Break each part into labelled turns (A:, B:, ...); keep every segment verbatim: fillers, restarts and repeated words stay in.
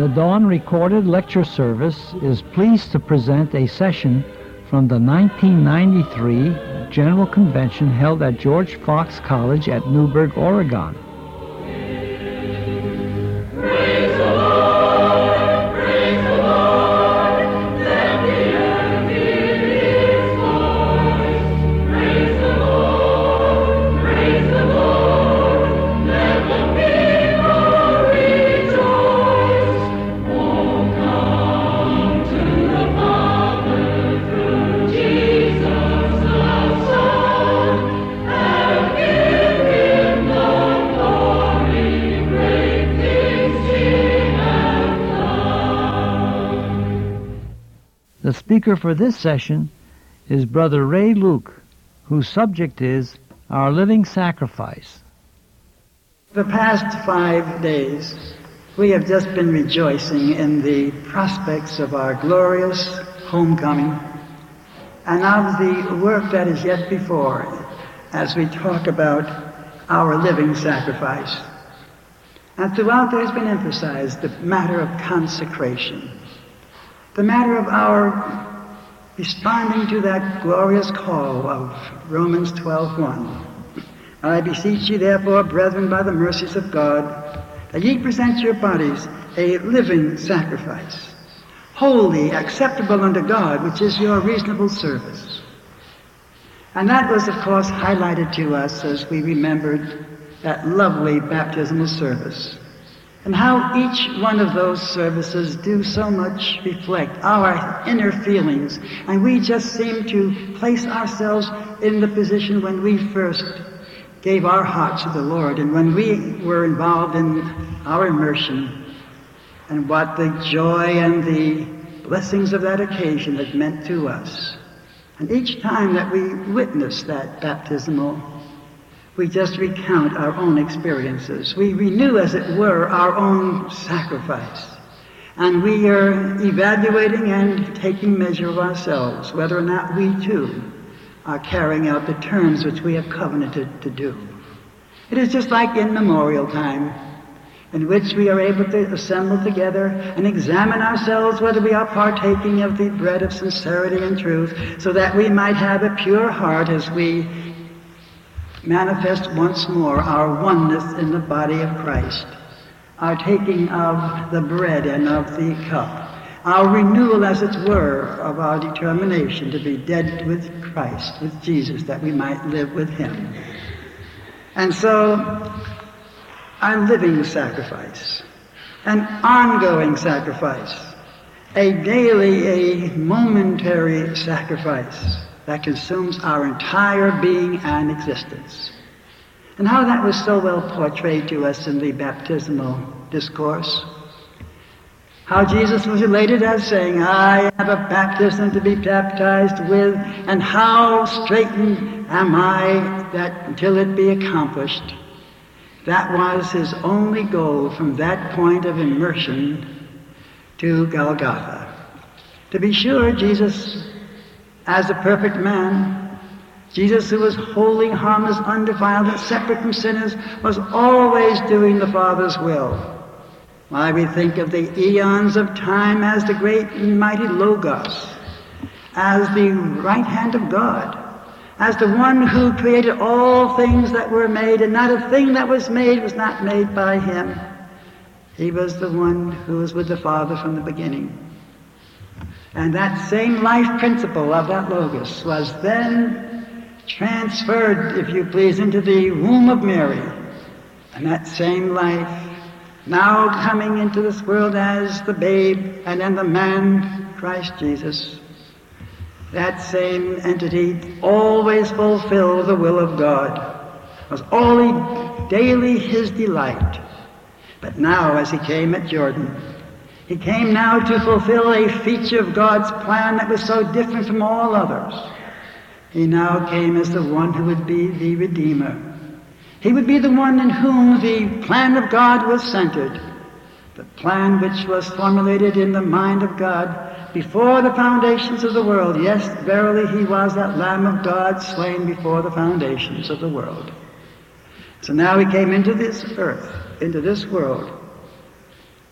A: The Dawn Recorded Lecture Service is pleased to present a session from the nineteen ninety-three General Convention held at George Fox College at Newberg, Oregon. The speaker for this session is Brother Ray Luke, whose subject is Our Living Sacrifice.
B: The past five days, we have just been rejoicing in the prospects of our glorious homecoming and of the work that is yet before as we talk about our living sacrifice. And throughout there has been emphasized the matter of consecration. The matter of our responding to that glorious call of Romans twelve one. I beseech you therefore, brethren, by the mercies of God, that ye present your bodies a living sacrifice, holy, acceptable unto God, which is your reasonable service. And that was, of course, highlighted to us as we remembered that lovely baptismal service. And how each one of those services do so much reflect our inner feelings. And we just seem to place ourselves in the position when we first gave our hearts to the Lord and when we were involved in our immersion and what the joy and the blessings of that occasion had meant to us. And each time that we witness that baptismal, we just recount our own experiences. We renew, as it were, our own sacrifice. And we are evaluating and taking measure of ourselves, whether or not we too are carrying out the terms which we have covenanted to do. It is just like in memorial time, in which we are able to assemble together and examine ourselves whether we are partaking of the bread of sincerity and truth, so that we might have a pure heart as we manifest once more our oneness in the body of Christ, our taking of the bread and of the cup, our renewal, as it were, of our determination to be dead with Christ, with Jesus, that we might live with Him. And so, our living sacrifice, an ongoing sacrifice, a daily, a momentary sacrifice that consumes our entire being and existence. And how that was so well portrayed to us in the baptismal discourse. How Jesus was related as saying, I have a baptism to be baptized with, and how straitened am I that until it be accomplished. That was his only goal from that point of immersion to Golgotha. To be sure, Jesus, as a perfect man, Jesus, who was holy, harmless, undefiled, and separate from sinners, was always doing the Father's will. Why, we think of the eons of time as the great and mighty Logos, as the right hand of God, as the one who created all things that were made, and not a thing that was made was not made by him. He was the one who was with the Father from the beginning. And that same life principle of that Logos was then transferred, if you please, into the womb of Mary. And that same life now coming into this world as the babe and then the man, Christ Jesus. That same entity always fulfilled the will of God, was only daily his delight. But now, as he came at Jordan, he came now to fulfill a feature of God's plan that was so different from all others. He now came as the one who would be the Redeemer. He would be the one in whom the plan of God was centered, the plan which was formulated in the mind of God before the foundations of the world. Yes, verily, he was that Lamb of God slain before the foundations of the world. So now he came into this earth, into this world,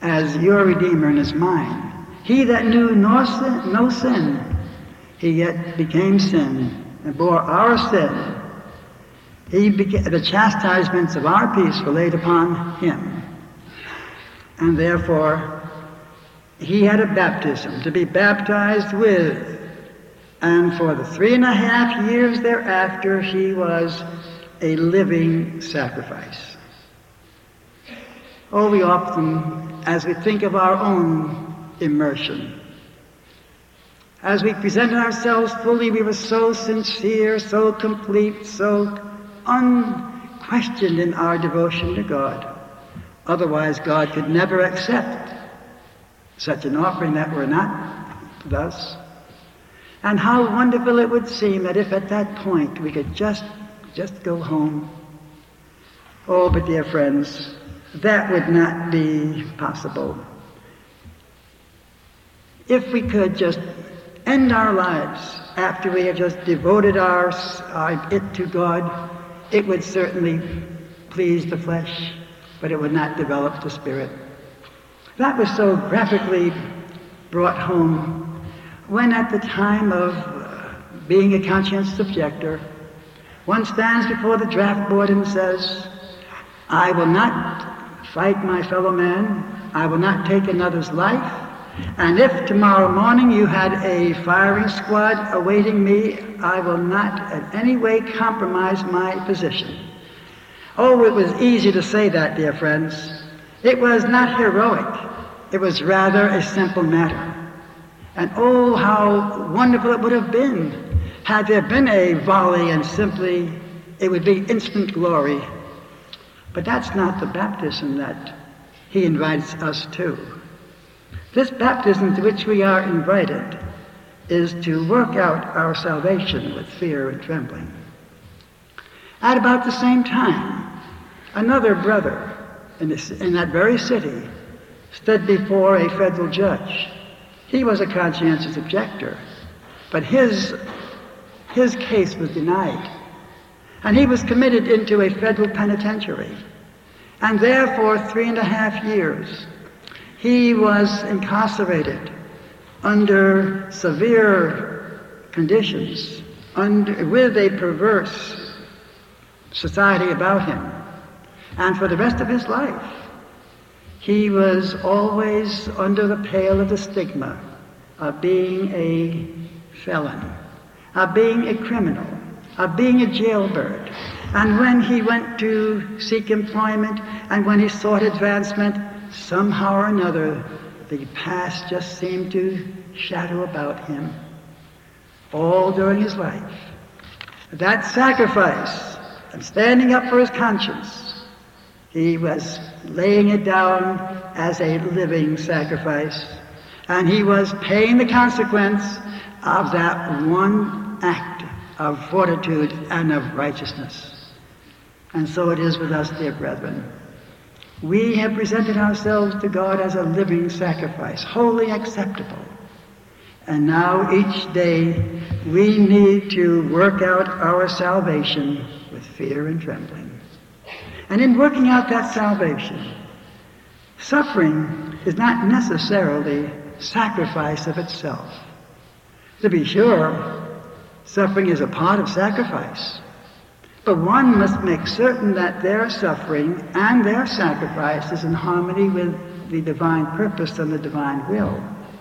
B: as your Redeemer and as mine. He that knew no sin, no sin, he yet became sin and bore our sin. He beca- the chastisements of our peace were laid upon him. And therefore, he had a baptism to be baptized with. And for the three and a half years thereafter, he was a living sacrifice. Oh, we often, as we think of our own immersion, as we presented ourselves fully, we were so sincere, so complete, so unquestioned in our devotion to God. Otherwise, God could never accept such an offering that were not thus. And how wonderful it would seem that if at that point we could just, just go home. Oh, but dear friends, that would not be possible. If we could just end our lives after we have just devoted our, our it to God, it would certainly please the flesh, but it would not develop the spirit. That was so graphically brought home when at the time of uh, being a conscientious objector, one stands before the draft board and says, I will not fight my fellow man, I will not take another's life, and if tomorrow morning you had a firing squad awaiting me, I will not in any way compromise my position. Oh, it was easy to say that, dear friends. It was not heroic. It was rather a simple matter. And oh, how wonderful it would have been had there been a volley and simply it would be instant glory. But that's not the baptism that he invites us to. This baptism to which we are invited is to work out our salvation with fear and trembling. At about the same time, another brother in, this, in that very city stood before a federal judge. He was a conscientious objector, but his, his case was denied. And he was committed into a federal penitentiary. And there for three and a half years, he was incarcerated under severe conditions, under, with a perverse society about him. And for the rest of his life, he was always under the pale of the stigma of being a felon, of being a criminal, of being a jailbird. And when he went to seek employment and when he sought advancement, somehow or another, the past just seemed to shadow about him all during his life. That sacrifice of standing up for his conscience, he was laying it down as a living sacrifice, and he was paying the consequence of that one act of fortitude and of righteousness. And so it is with us, dear brethren. We have presented ourselves to God as a living sacrifice, wholly acceptable. And now each day we need to work out our salvation with fear and trembling. And in working out that salvation, suffering is not necessarily sacrifice of itself. To be sure, suffering is a part of sacrifice. But one must make certain that their suffering and their sacrifice is in harmony with the divine purpose and the divine will.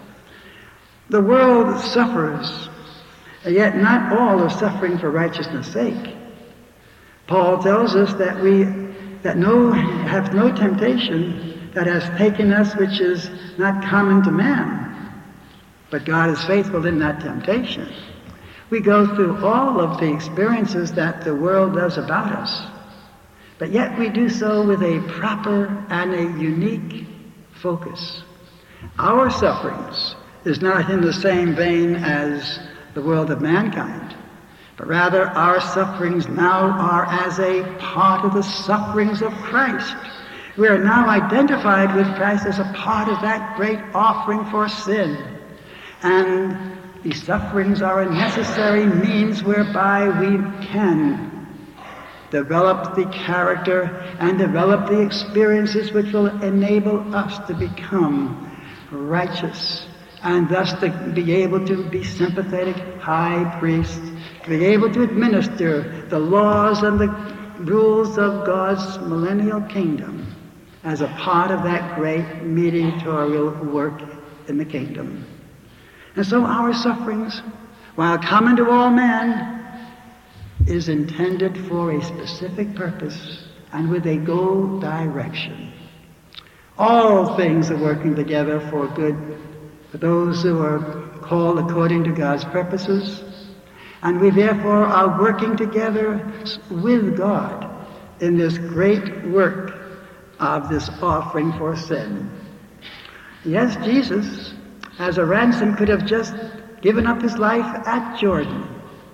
B: The world suffers, yet not all are suffering for righteousness' sake. Paul tells us that we that no have no temptation that has taken us which is not common to man, but God is faithful in that temptation. We go through all of the experiences that the world does about us, but yet we do so with a proper and a unique focus. Our sufferings is not in the same vein as the world of mankind, but rather our sufferings now are as a part of the sufferings of Christ. We are now identified with Christ as a part of that great offering for sin. And these sufferings are a necessary means whereby we can develop the character, and develop the experiences which will enable us to become righteous, and thus to be able to be sympathetic high priests, to be able to administer the laws and the rules of God's millennial kingdom as a part of that great mediatorial work in the kingdom. And so our sufferings, while common to all men, is intended for a specific purpose and with a goal direction. All things are working together for good for those who are called according to God's purposes, and we therefore are working together with God in this great work of this offering for sin. Yes, Jesus, as a ransom, could have just given up his life at Jordan,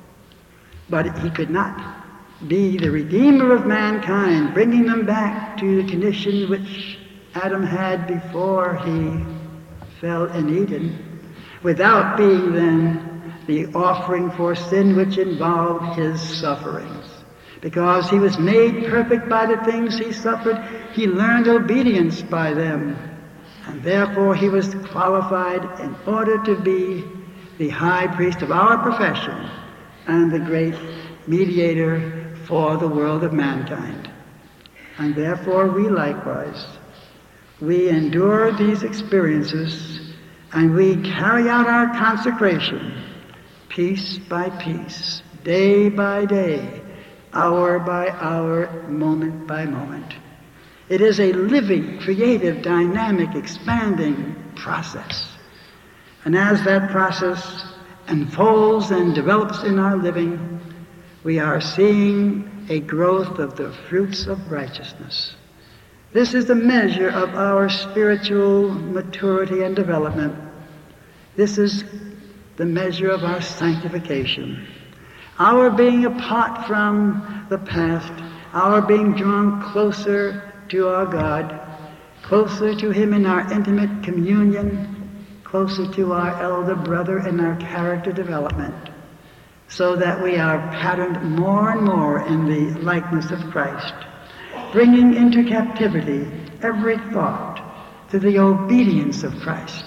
B: but he could not be the Redeemer of mankind, bringing them back to the condition which Adam had before he fell in Eden, without being then the offering for sin which involved his sufferings. Because he was made perfect by the things he suffered, he learned obedience by them, and therefore he was qualified in order to be the high priest of our profession and the great mediator for the world of mankind. And therefore we likewise, we endure these experiences and we carry out our consecration piece by piece, day by day, hour by hour, moment by moment. It is a living, creative, dynamic, expanding process. And as that process unfolds and develops in our living, we are seeing a growth of the fruits of righteousness. This is the measure of our spiritual maturity and development. This is the measure of our sanctification. Our being apart from the past, our being drawn closer to our God, closer to him in our intimate communion, closer to our elder brother in our character development, so that we are patterned more and more in the likeness of Christ, bringing into captivity every thought to the obedience of Christ,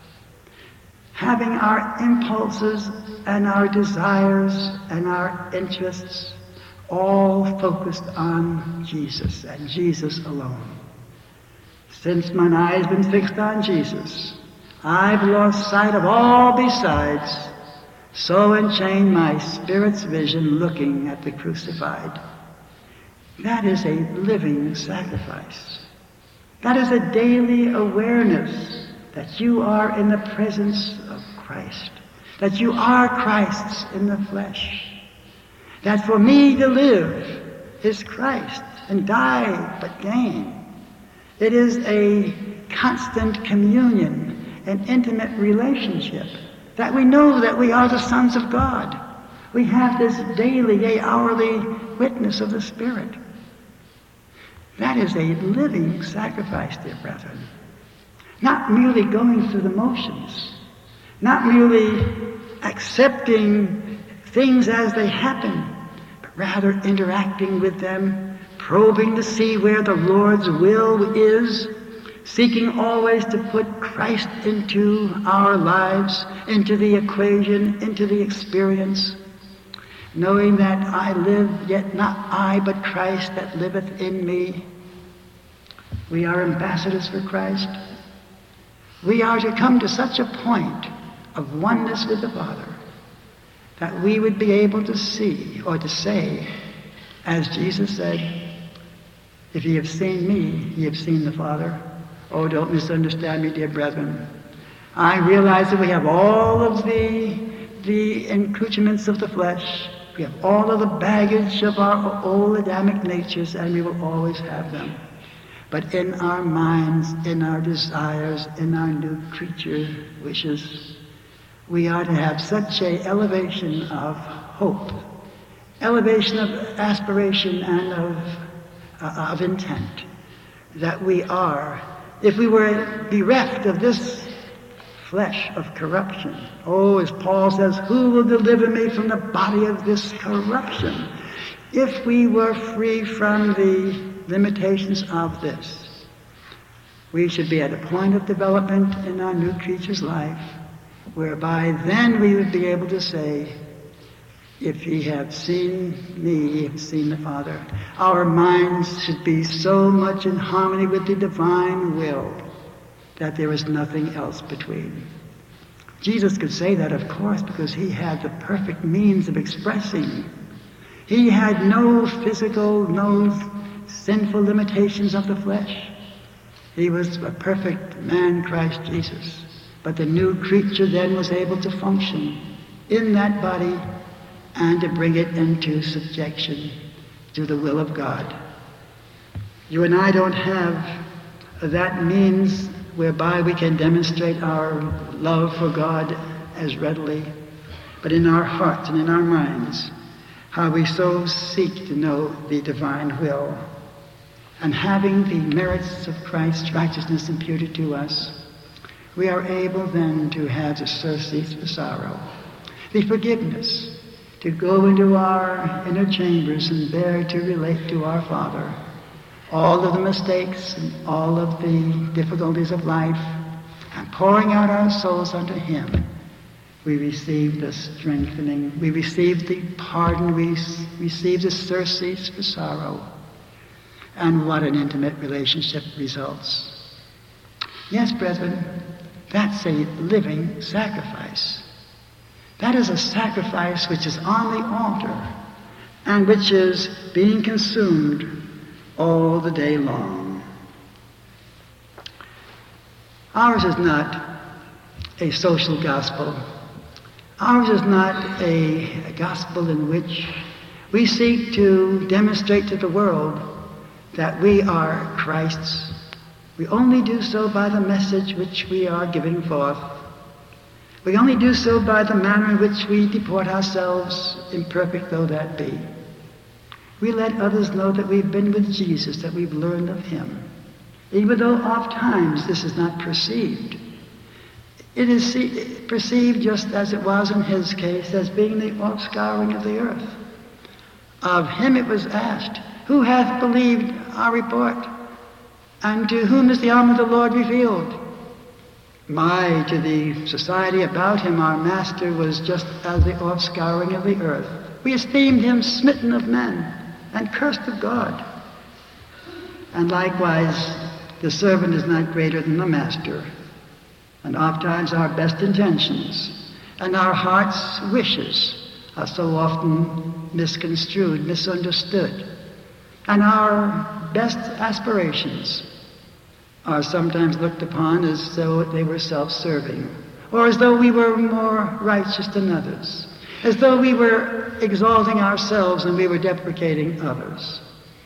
B: having our impulses and our desires and our interests all focused on Jesus and Jesus alone. Since mine eye's been fixed on Jesus, I've lost sight of all besides, so enchained my spirit's vision looking at the crucified. That is a living sacrifice. That is a daily awareness that you are in the presence of Christ, that you are Christ's in the flesh, that for me to live is Christ and die but gain. It is a constant communion, an intimate relationship, that we know that we are the sons of God. We have this daily, yea, hourly witness of the Spirit. That is a living sacrifice, dear brethren. Not merely going through the motions, not merely accepting things as they happen, but rather interacting with them, probing to see where the Lord's will is, seeking always to put Christ into our lives, into the equation, into the experience, knowing that I live, yet not I, but Christ that liveth in me. We are ambassadors for Christ. We are to come to such a point of oneness with the Father that we would be able to see or to say, as Jesus said, if ye have seen me, ye have seen the Father. Oh, don't misunderstand me, dear brethren. I realize that we have all of the, the accoutrements of the flesh. We have all of the baggage of our old Adamic natures, and we will always have them. But in our minds, in our desires, in our new creature wishes, we are to have such a elevation of hope, elevation of aspiration and of, uh, of intent, that we are, if we were bereft of this flesh of corruption, oh, as Paul says, who will deliver me from the body of this corruption? If we were free from the limitations of this, we should be at a point of development in our new creature's life, whereby then we would be able to say, if ye have seen me, ye have seen the Father. Our minds should be so much in harmony with the divine will that there is nothing else between. Jesus could say that, of course, because he had the perfect means of expressing. He had no physical, no sinful limitations of the flesh. He was a perfect man, Christ Jesus. But the new creature then was able to function in that body and to bring it into subjection to the will of God. You and I don't have that means whereby we can demonstrate our love for God as readily, but in our hearts and in our minds, how we so seek to know the divine will. And having the merits of Christ's righteousness imputed to us, we are able then to have the surcease for sorrow, the forgiveness, to go into our inner chambers and there to relate to our Father all of the mistakes and all of the difficulties of life, and pouring out our souls unto him, we receive the strengthening, we receive the pardon, we receive the surcease for sorrow. And what an intimate relationship results. Yes, brethren, that's a living sacrifice. That is a sacrifice which is on the altar and which is being consumed all the day long. Ours is not a social gospel. Ours is not a, a gospel in which we seek to demonstrate to the world that we are Christ's. We only do so by the message which we are giving forth. We only do so by the manner in which we deport ourselves, imperfect though that be. We let others know that we've been with Jesus, that we've learned of him, even though oft times this is not perceived. It is see- perceived just as it was in his case, as being the offscouring of the earth. Of him it was asked, who hath believed our report? And to whom is the arm of the Lord revealed? My, to the society about him, our master was just as the offscouring of the earth. We esteemed him smitten of men and cursed of God. And likewise, the servant is not greater than the master. And oftentimes our best intentions and our heart's wishes are so often misconstrued, misunderstood. And our best aspirations are sometimes looked upon as though they were self-serving, or as though we were more righteous than others, as though we were exalting ourselves and we were deprecating others.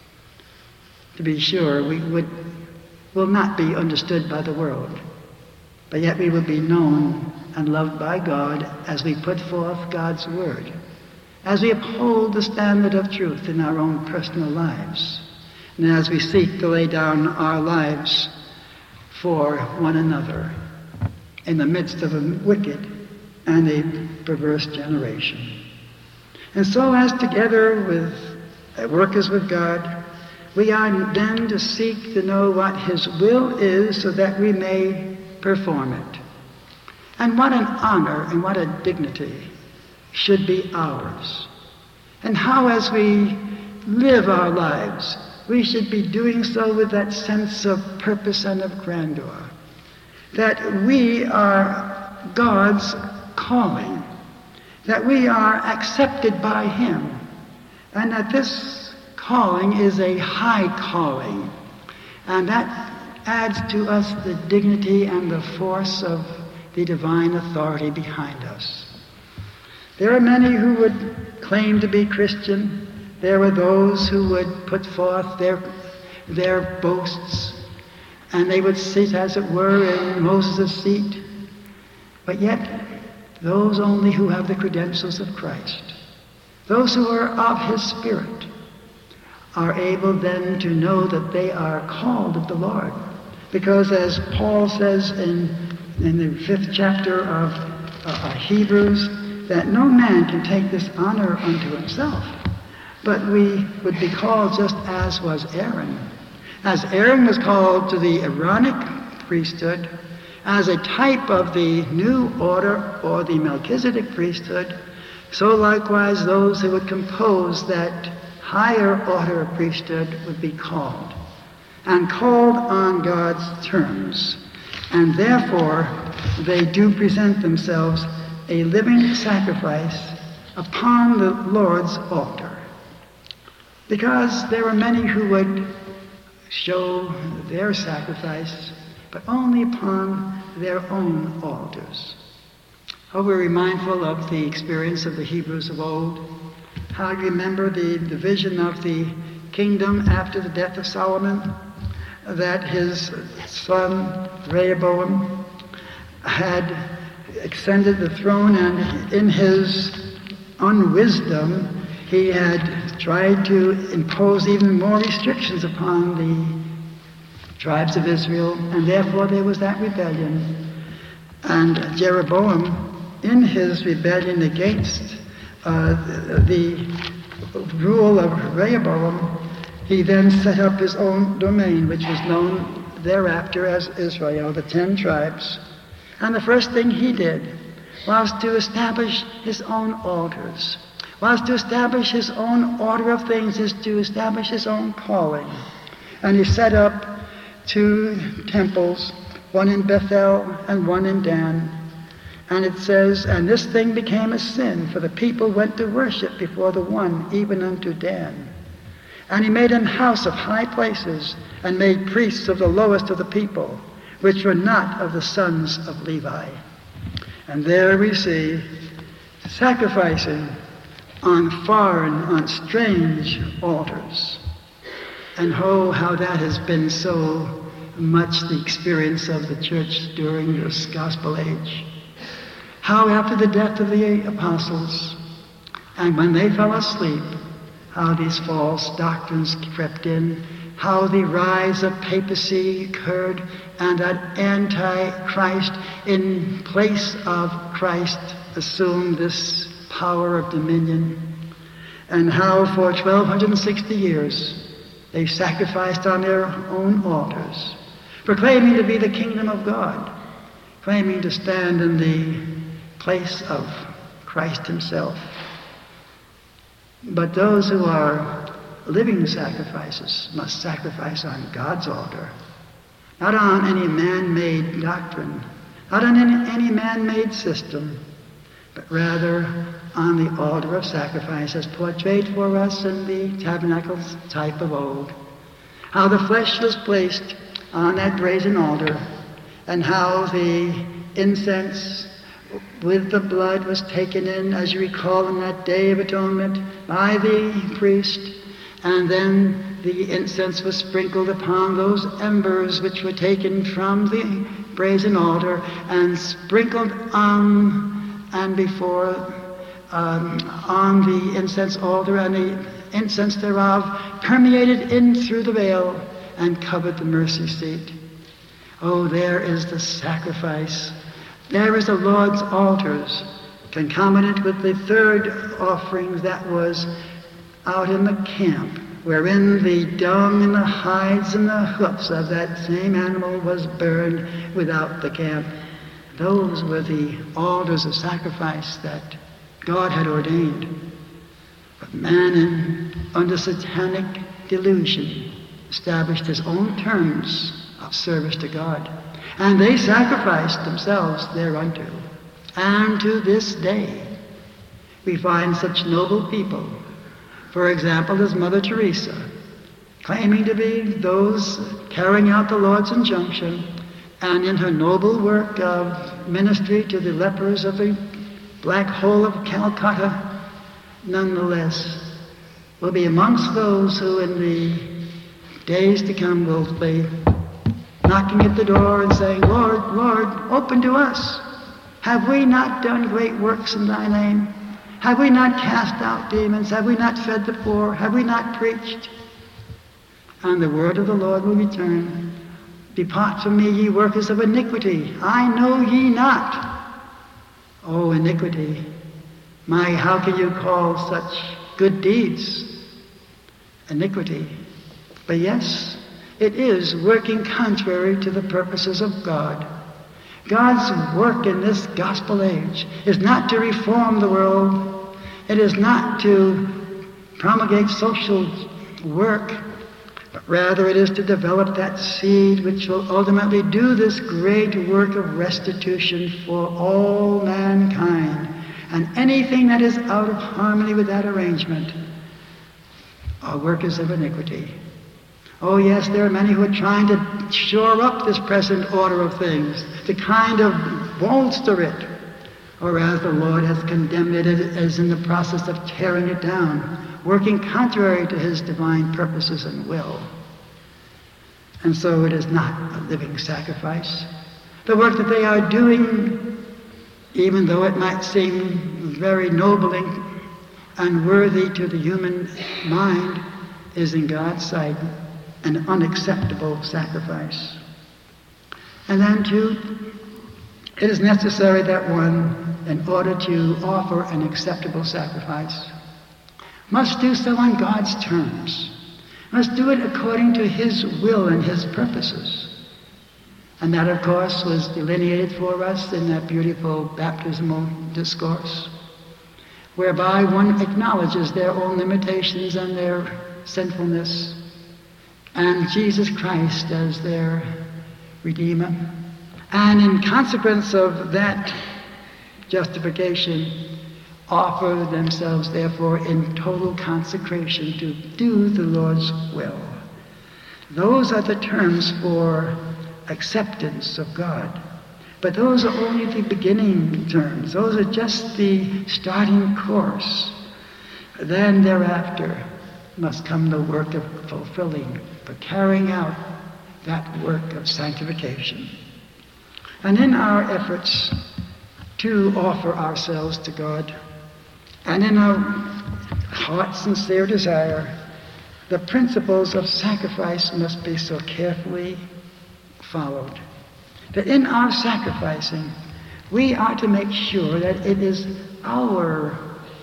B: To be sure, we would will not be understood by the world, but yet we will be known and loved by God as we put forth God's word, as we uphold the standard of truth in our own personal lives, and as we seek to lay down our lives for one another in the midst of a wicked and a perverse generation. And so as together with workers with God, we are then to seek to know what his will is so that we may perform it. And what an honor and what a dignity should be ours. And how as we live our lives, we should be doing so with that sense of purpose and of grandeur, that we are God's calling, that we are accepted by him, and that this calling is a high calling, and that adds to us the dignity and the force of the divine authority behind us. There are many who would claim to be Christian. There were those who would put forth their, their boasts, and they would sit, as it were, in Moses' seat. But yet, those only who have the credentials of Christ, those who are of his Spirit, are able then to know that they are called of the Lord. Because as Paul says in, in the fifth chapter of uh, Hebrews, that no man can take this honor unto himself, but we would be called just as was Aaron. As Aaron was called to the Aaronic priesthood as a type of the new order or the Melchizedek priesthood, so likewise those who would compose that higher order of priesthood would be called, and called on God's terms. And therefore, they do present themselves a living sacrifice upon the Lord's altar. Because there are many who would show their sacrifice, but only upon their own altars. Oh, we're mindful of the experience of the Hebrews of old. How do you remember the division of the kingdom after the death of Solomon? That his son Rehoboam had extended the throne, and in his unwisdom he had tried to impose even more restrictions upon the tribes of Israel, and therefore there was that rebellion. And Jeroboam, in his rebellion against uh, the, the rule of Rehoboam, he then set up his own domain, which was known thereafter as Israel, the ten tribes. And the first thing he did was to establish his own altars, was to establish his own order of things, is to establish his own calling. And he set up two temples, one in Bethel and one in Dan. And it says, and this thing became a sin, for the people went to worship before the one, even unto Dan. And he made an house of high places, and made priests of the lowest of the people, which were not of the sons of Levi. And there we see sacrificing on foreign, on strange altars. And oh, how that has been so much the experience of the church during this gospel age. How after the death of the apostles, and when they fell asleep, how these false doctrines crept in, how the rise of papacy occurred, and that Antichrist in place of Christ assumed this power of dominion, and how for twelve sixty years they sacrificed on their own altars, proclaiming to be the kingdom of God, claiming to stand in the place of Christ himself. But those who are living sacrifices must sacrifice on God's altar, not on any man-made doctrine, not on any, any man-made system, but rather on the altar of sacrifice as portrayed for us in the tabernacle's type of old. How the flesh was placed on that brazen altar, and how the incense with the blood was taken in, as you recall, in that Day of Atonement by the priest, and then the incense was sprinkled upon those embers which were taken from the brazen altar and sprinkled on and before um, on the incense altar, and the incense thereof permeated in through the veil and covered the mercy seat. Oh, there is the sacrifice. There is the Lord's altars, concomitant with the third offerings that was out in the camp, wherein the dung and the hides and the hoofs of that same animal was burned without the camp. Those were the altars of sacrifice that God had ordained. But man, in, under satanic delusion, established his own terms of service to God. And they sacrificed themselves thereunto. And to this day, we find such noble people. For example, as Mother Teresa, claiming to be those carrying out the Lord's injunction, and in her noble work of ministry to the lepers of the Black Hole of Calcutta, nonetheless, will be amongst those who in the days to come will be knocking at the door and saying, Lord, Lord, open to us. Have we not done great works in thy name? Have we not cast out demons? Have we not fed the poor? Have we not preached? And the word of the Lord will return. Depart from me, ye workers of iniquity. I know ye not. Oh, iniquity. My, how can you call such good deeds iniquity. But yes, it is working contrary to the purposes of God. God's work in this gospel age is not to reform the world. It is not to promulgate social work, but rather it is to develop that seed which will ultimately do this great work of restitution for all mankind. And anything that is out of harmony with that arrangement are workers of iniquity. Oh yes, there are many who are trying to shore up this present order of things, to kind of bolster it. Or as the Lord has condemned it, it is in the process of tearing it down, working contrary to his divine purposes and will. And so it is not a living sacrifice. The work that they are doing, even though it might seem very ennobling and worthy to the human mind, is in God's sight an unacceptable sacrifice. And then too, it is necessary that one, in order to offer an acceptable sacrifice, must do so on God's terms, must do it according to his will and his purposes. And that, of course, was delineated for us in that beautiful baptismal discourse, whereby one acknowledges their own limitations and their sinfulness, and Jesus Christ as their Redeemer. And in consequence of that justification, offer themselves, therefore, in total consecration to do the Lord's will. Those are the terms for acceptance of God. But those are only the beginning terms. Those are just the starting course. Then thereafter must come the work of fulfilling, for carrying out that work of sanctification. And in our efforts to offer ourselves to God, and in our heart's sincere desire, the principles of sacrifice must be so carefully followed that in our sacrificing, we are to make sure that it is our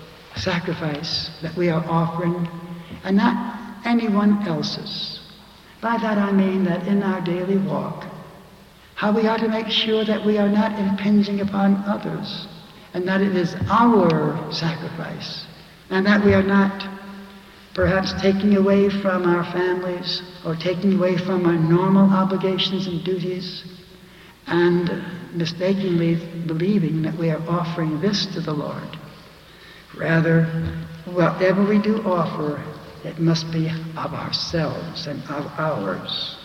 B: sacrifice that we are offering and not anyone else's. By that I mean that in our daily walk, how we are to make sure that we are not impinging upon others, and that it is our sacrifice, and that we are not perhaps taking away from our families or taking away from our normal obligations and duties, and mistakenly believing that we are offering this to the Lord. Rather, whatever we do offer, it must be of ourselves and of ours.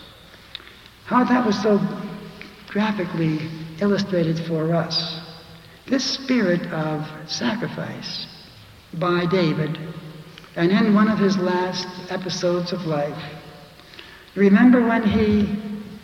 B: How that was so graphically illustrated for us. This spirit of sacrifice by David, and in one of his last episodes of life, remember when he,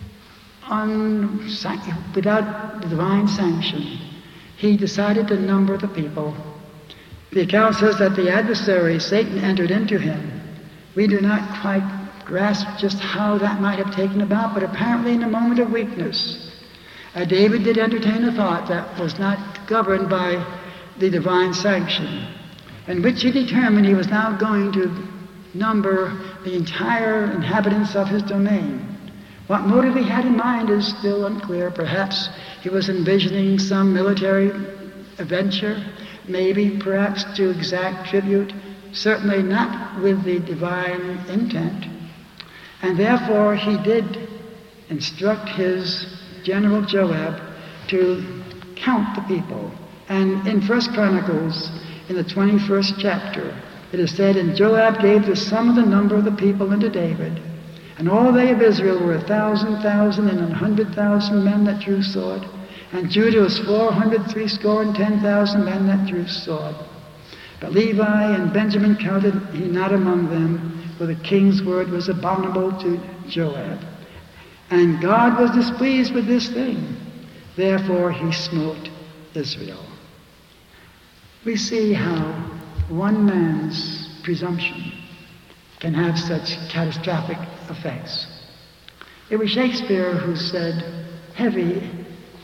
B: on, without divine sanction, he decided to number the people. The account says that the adversary, Satan, entered into him. We do not quite grasp just how that might have taken about, but apparently in a moment of weakness, uh, David did entertain a thought that was not governed by the divine sanction, in which he determined he was now going to number the entire inhabitants of his domain. What motive he had in mind is still unclear. Perhaps he was envisioning some military adventure, maybe perhaps to exact tribute, certainly not with the divine intent. And therefore he did instruct his general Joab to count the people. And in First Chronicles, in the twenty-first chapter, it is said, "And Joab gave the sum of the number of the people unto David, and all they of Israel were a thousand thousand and an hundred thousand men that drew sword, and Judah was four hundred threescore and ten thousand men that drew sword. But Levi and Benjamin counted he not among them, for the king's word was abominable to Joab. And God was displeased with this thing. Therefore he smote Israel." We see how one man's presumption can have such catastrophic effects. It was Shakespeare who said, "Heavy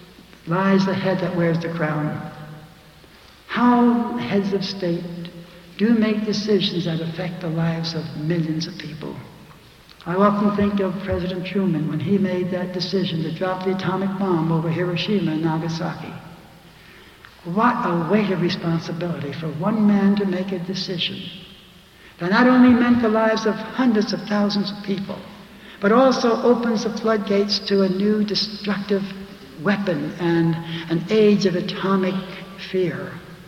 B: lies the head that wears the crown." How heads of state do make decisions that affect the lives of millions of people. I often think of President Truman when he made that decision to drop the atomic bomb over Hiroshima and Nagasaki. What a weight of responsibility for one man to make a decision that not only meant the lives of hundreds of thousands of people, but also opens the floodgates to a new destructive weapon and an age of atomic fear.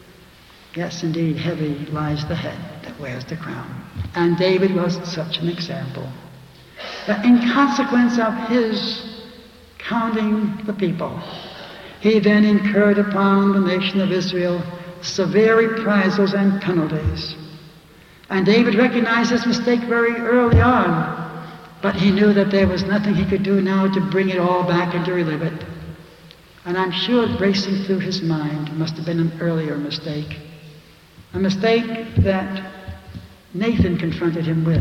B: Yes, indeed, heavy lies the head that wears the crown. And David was such an example. That in consequence of his counting the people, he then incurred upon the nation of Israel severe reprisals and penalties. And David recognized his mistake very early on, but he knew that there was nothing he could do now to bring it all back and to relive it. And I'm sure racing through his mind must have been an earlier mistake, a mistake that Nathan confronted him with,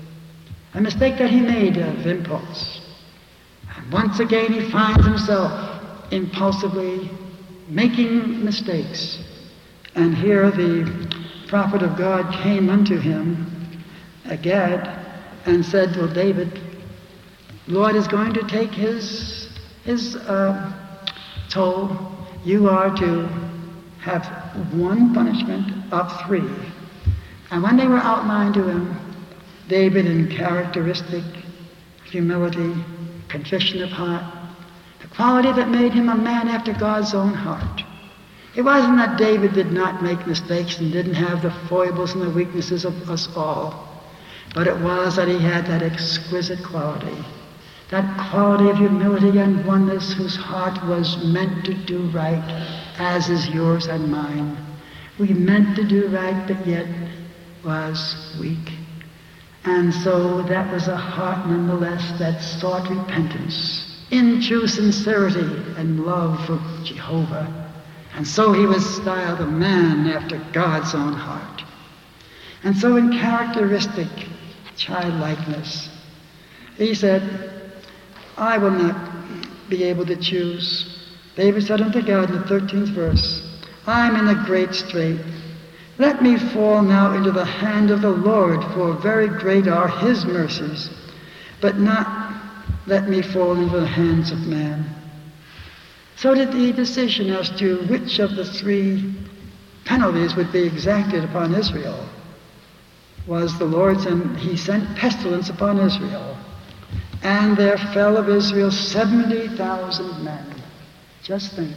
B: a mistake that he made of impulse. And once again he finds himself impulsively making mistakes. And here the prophet of God came unto him, Gad, and said, well, David, Lord is going to take his, his uh, toll. You are to have one punishment of three. And when they were outlined to him, David, in characteristic humility, contrition of heart, the quality that made him a man after God's own heart. It wasn't that David did not make mistakes and didn't have the foibles and the weaknesses of us all, but it was that he had that exquisite quality, that quality of humility and oneness whose heart was meant to do right, as is yours and mine. We meant to do right, but yet was weak. And so that was a heart nonetheless that sought repentance in true sincerity and love for Jehovah. And so he was styled a man after God's own heart. And so in characteristic childlikeness, he said, I will not be able to choose. David said unto God in the thirteenth verse, I'm in a great strait. Let me fall now into the hand of the Lord, for very great are his mercies, but not let me fall into the hands of man. So that the decision as to which of the three penalties would be exacted upon Israel was the Lord's, and he sent pestilence upon Israel. And there fell of Israel seventy thousand men. Just think,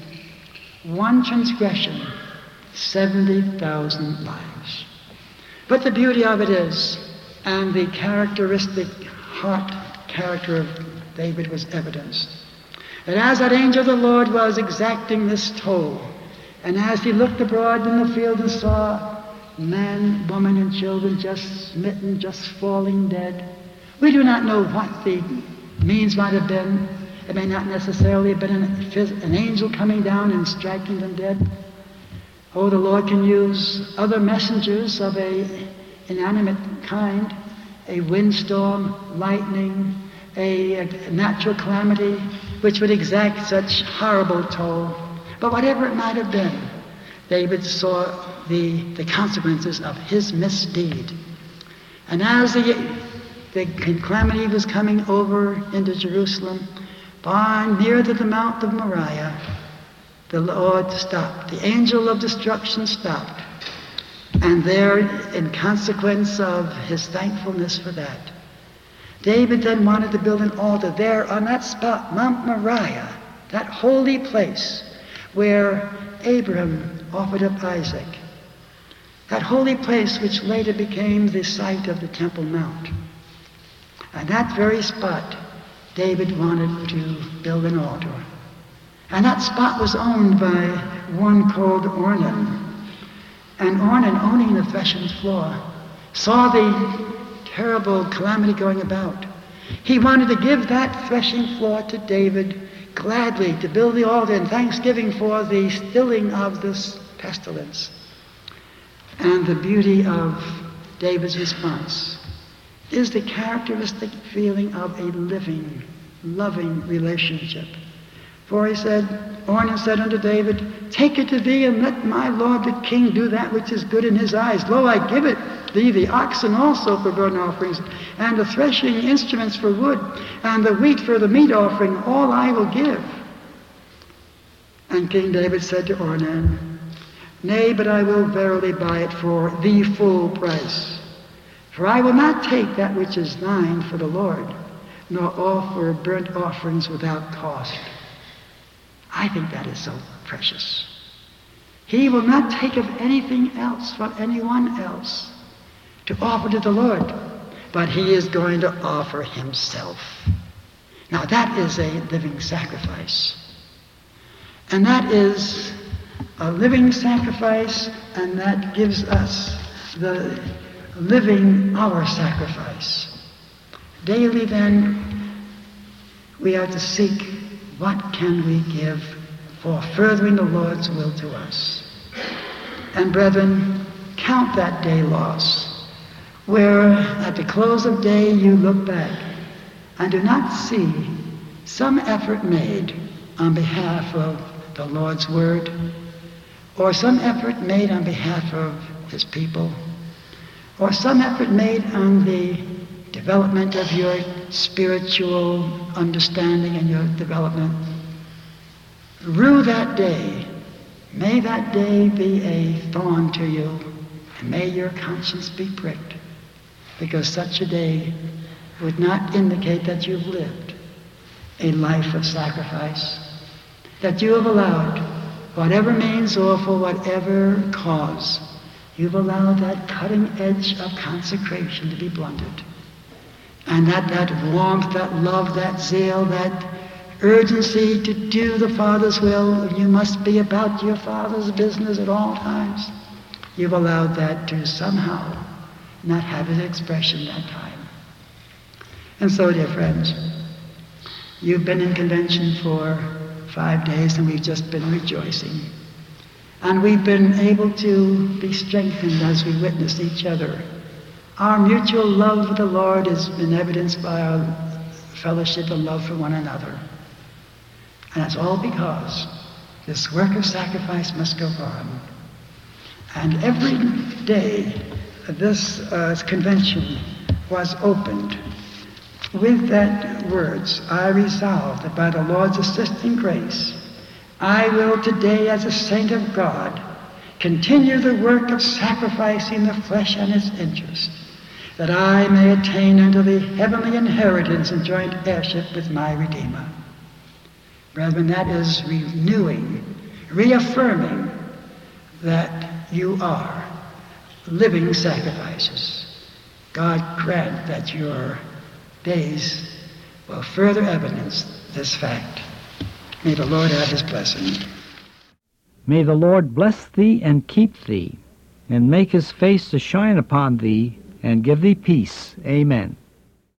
B: one transgression, seventy thousand lives. But the beauty of it is, and the characteristic heart character of David was evidenced, that as that angel of the Lord was exacting this toll, and as he looked abroad in the field and saw man, woman, and children just smitten, just falling dead, we do not know what the means might have been. It may not necessarily have been an, an angel coming down and striking them dead. Oh, the Lord can use other messengers of a inanimate kind, a windstorm, lightning, a, a natural calamity, which would exact such horrible toll. But whatever it might have been, David saw the, the consequences of his misdeed. And as the, the calamity was coming over into Jerusalem, by near to the Mount of Moriah, the Lord stopped. The angel of destruction stopped. And there, in consequence of his thankfulness for that, David then wanted to build an altar there on that spot, Mount Moriah, that holy place where Abraham offered up Isaac. That holy place which later became the site of the Temple Mount. And that very spot, David wanted to build an altar. And that spot was owned by one called Ornan. And Ornan, owning the threshing floor, saw the terrible calamity going about. He wanted to give that threshing floor to David gladly, to build the altar in thanksgiving for the stilling of this pestilence. And the beauty of David's response is the characteristic feeling of a living, loving relationship. For he said, Ornan said unto David, take it to thee, and let my lord the king do that which is good in his eyes. Lo, I give it thee the oxen also for burnt offerings, and the threshing instruments for wood, and the wheat for the meat offering, all I will give. And King David said to Ornan, nay, but I will verily buy it for the full price. For I will not take that which is thine for the Lord, nor offer burnt offerings without cost. I think that is so precious. He will not take of anything else from anyone else to offer to the Lord, but he is going to offer himself. Now that is a living sacrifice. And that is a living sacrifice, and that gives us the living our sacrifice. Daily then, we are to seek what can we give for furthering the Lord's will to us. And brethren, count that day loss, where at the close of day you look back and do not see some effort made on behalf of the Lord's word, or some effort made on behalf of his people, or some effort made on the development of your spiritual understanding and your development. Rue that day. May that day be a thorn to you, and may your conscience be pricked, because such a day would not indicate that you've lived a life of sacrifice, that you have allowed whatever means or for whatever cause, you've allowed that cutting edge of consecration to be blunted. And that, that warmth, that love, that zeal, that urgency to do the Father's will, you must be about your Father's business at all times. You've allowed that to somehow not have its expression that time. And so, dear friends, you've been in convention for five days and we've just been rejoicing. And we've been able to be strengthened as we witness each other. Our mutual love for the Lord has been evidenced by our fellowship and love for one another. And that's all because this work of sacrifice must go on. And every day this uh, convention was opened with that words, I resolve that by the Lord's assisting grace, I will today, as a saint of God, continue the work of sacrificing the flesh and its interest, that I may attain unto the heavenly inheritance and joint heirship with my Redeemer. Brethren, that is renewing, reaffirming that you are living sacrifices. God grant that your days will further evidence this fact. May the Lord add his blessing.
A: May the Lord bless thee and keep thee, and make his face to shine upon thee, and give thee peace. Amen.